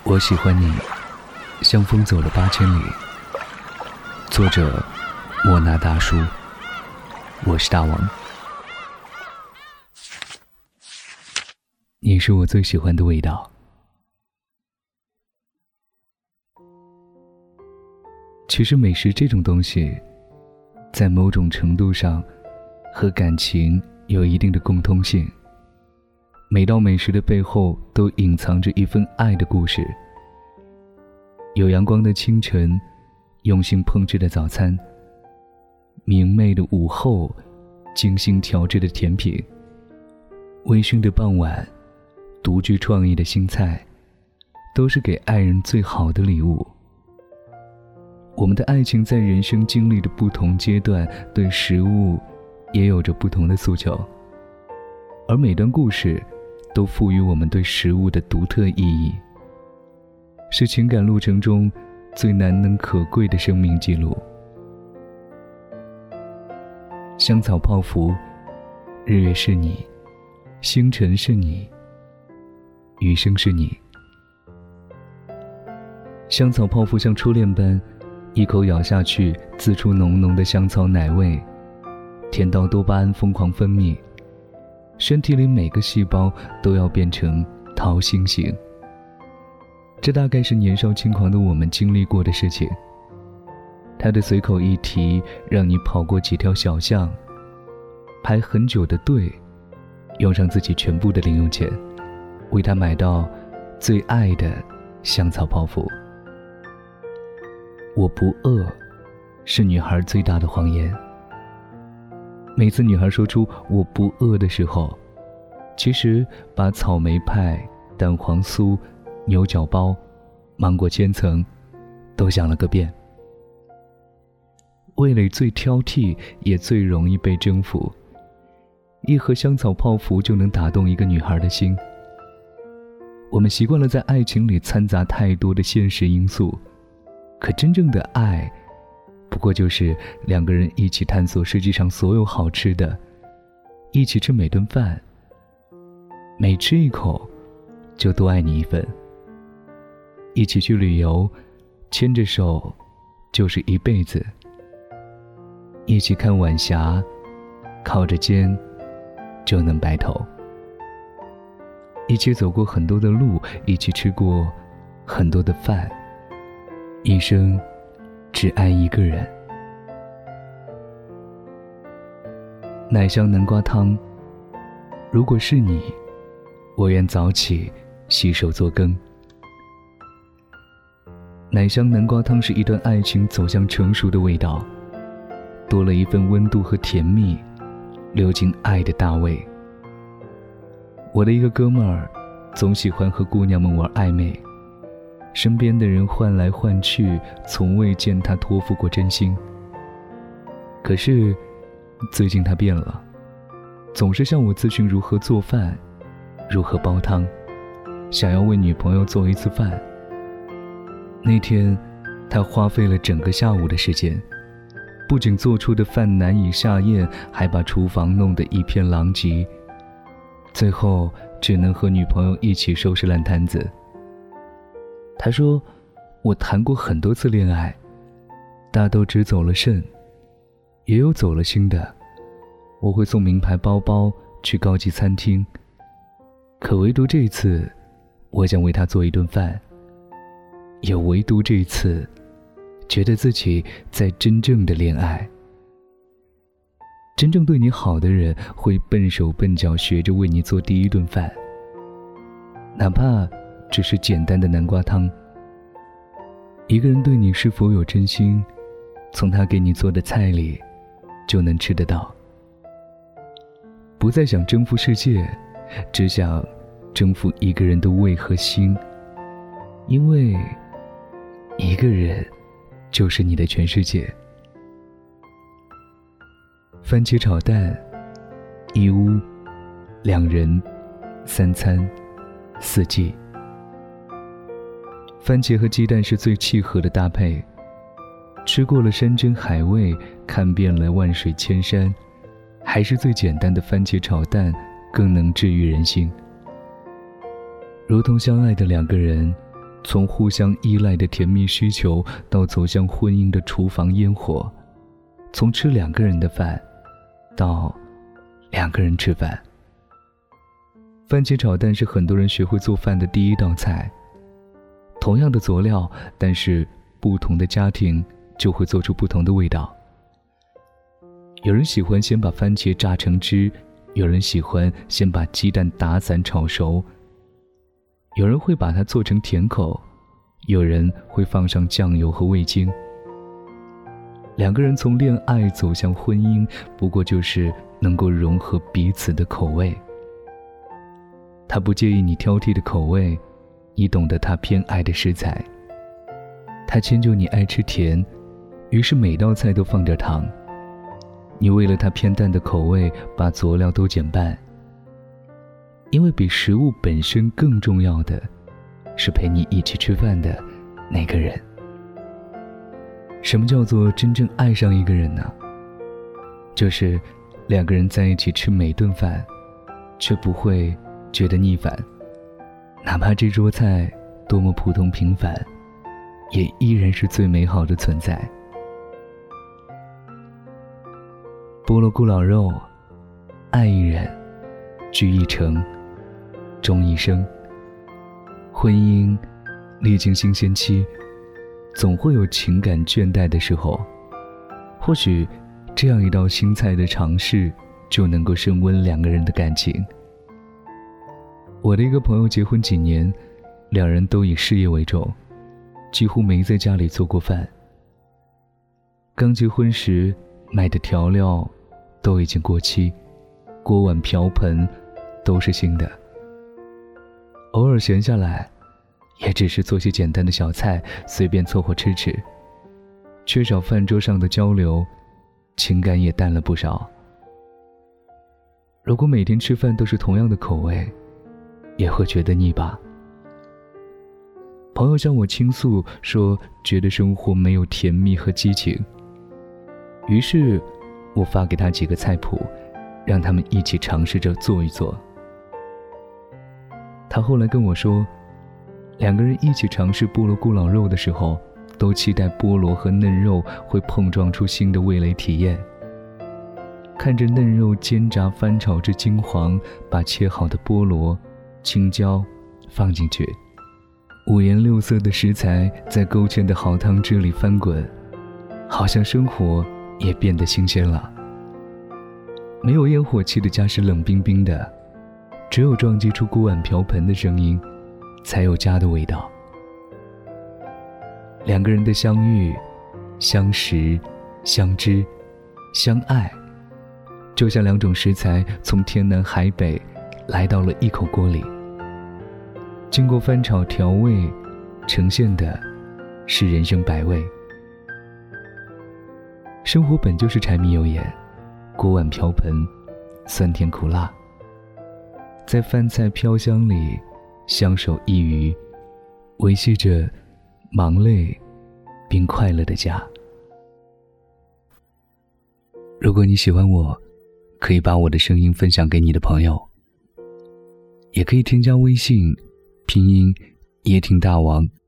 我喜欢你，像风走了8000里。作者莫那大叔，我是大王。你是我最喜欢的味道。其实美食这种东西，在某种程度上和感情有一定的共通性。每道美食的背后都隐藏着一份爱的故事。有阳光的清晨，用心烹制的早餐，明媚的午后，精心调制的甜品，微醺的傍晚，独具创意的新菜，都是给爱人最好的礼物。我们的爱情在人生经历的不同阶段，对食物也有着不同的诉求，而每段故事都赋予我们对食物的独特意义，是情感路程中最难能可贵的生命记录。香草泡芙，日月是你，星辰是你，余生是你。香草泡芙像初恋般，一口咬下去，滋出浓浓的香草奶味，甜到多巴胺疯狂分泌，身体里每个细胞都要变成桃心形。这大概是年少轻狂的我们经历过的事情。他的随口一提，让你跑过几条小巷，排很久的队，用上自己全部的零用钱，为他买到最爱的香草泡芙。我不饿，是女孩最大的谎言。每次女孩说出我不饿的时候，其实把草莓派、蛋黄酥、牛角包、芒果千层都想了个遍。味蕾最挑剔，也最容易被征服，一盒香草泡芙就能打动一个女孩的心。我们习惯了在爱情里掺杂太多的现实因素，可真正的爱不过就是两个人一起探索世界上所有好吃的，一起吃每顿饭，每吃一口就多爱你一份，一起去旅游，牵着手就是一辈子，一起看晚霞，靠着肩就能白头，一起走过很多的路，一起吃过很多的饭，一生只爱一个人。奶香南瓜汤，如果是你，我愿早起洗手做羹。奶香南瓜汤是一段爱情走向成熟的味道，多了一份温度和甜蜜，流进爱的大胃。我的一个哥们儿总喜欢和姑娘们玩暧昧，身边的人换来换去，从未见他托付过真心。可是最近他变了，总是向我咨询如何做饭，如何煲汤，想要为女朋友做一次饭。那天他花费了整个下午的时间，不仅做出的饭难以下咽，还把厨房弄得一片狼藉，最后只能和女朋友一起收拾烂摊子。他说，我谈过很多次恋爱，大都只走了肾，也有走了心的。我会送名牌包包，去高级餐厅，可唯独这一次，我想为他做一顿饭，也唯独这一次，觉得自己在真正的恋爱。真正对你好的人，会笨手笨脚学着为你做第一顿饭，哪怕只是简单的南瓜汤。一个人对你是否有真心，从他给你做的菜里就能吃得到。不再想征服世界，只想征服一个人的胃和心，因为一个人就是你的全世界。番茄炒蛋，一屋2人3餐4季。番茄和鸡蛋是最契合的搭配，吃过了山珍海味，看遍了万水千山，还是最简单的番茄炒蛋更能治愈人心。如同相爱的两个人， 从互相依赖的甜蜜需求到走向婚姻的厨房烟火，从吃2个人的饭到2个人吃饭。番茄炒蛋是很多人学会做饭的第一道菜，同样的佐料，但是不同的家庭就会做出不同的味道。有人喜欢先把番茄榨成汁，有人喜欢先把鸡蛋打散炒熟，有人会把它做成甜口，有人会放上酱油和味精。2个人从恋爱走向婚姻，不过就是能够融合彼此的口味。他不介意你挑剔的口味，你懂得他偏爱的食材。他迁就你爱吃甜，于是每道菜都放点糖。你为了他偏淡的口味，把佐料都减半。因为比食物本身更重要的是陪你一起吃饭的那个人。什么叫做真正爱上一个人呢？就是2个人在一起吃每顿饭，却不会觉得腻烦，哪怕这桌菜多么普通平凡，也依然是最美好的存在。菠萝咕咾肉，爱一人，聚一城，终一生。婚姻历经新鲜期，总会有情感倦怠的时候，或许这样一道新菜的尝试就能够升温2个人的感情。我的一个朋友结婚几年，2人都以事业为重，几乎没在家里做过饭。刚结婚时买的调料都已经过期，锅碗瓢盆都是新的。偶尔闲下来，也只是做些简单的小菜，随便凑合吃吃。缺少饭桌上的交流，情感也淡了不少。如果每天吃饭都是同样的口味，也会觉得腻吧。朋友向我倾诉说，觉得生活没有甜蜜和激情。于是我发给他几个菜谱，让他们一起尝试着做一做。他后来跟我说，2个人一起尝试菠萝咕咾肉的时候，都期待菠萝和嫩肉会碰撞出新的味蕾体验。看着嫩肉煎炸翻炒至金黄，把切好的菠萝、青椒放进去，五颜六色的食材在勾芡的好汤汁里翻滚，好像生活也变得新鲜了。没有烟火气的家是冷冰冰的，只有撞击出锅碗瓢盆的声音，才有家的味道。2个人的相遇、相识、相知、相爱，就像2种食材从天南海北来到了一口锅里，经过翻炒调味，呈现的是人生百味。生活本就是柴米油盐，锅碗瓢盆，酸甜苦辣，在饭菜飘香里相守一隅，维系着忙累并快乐的家。如果你喜欢我，可以把我的声音分享给你的朋友，也可以添加微信拼音夜听大王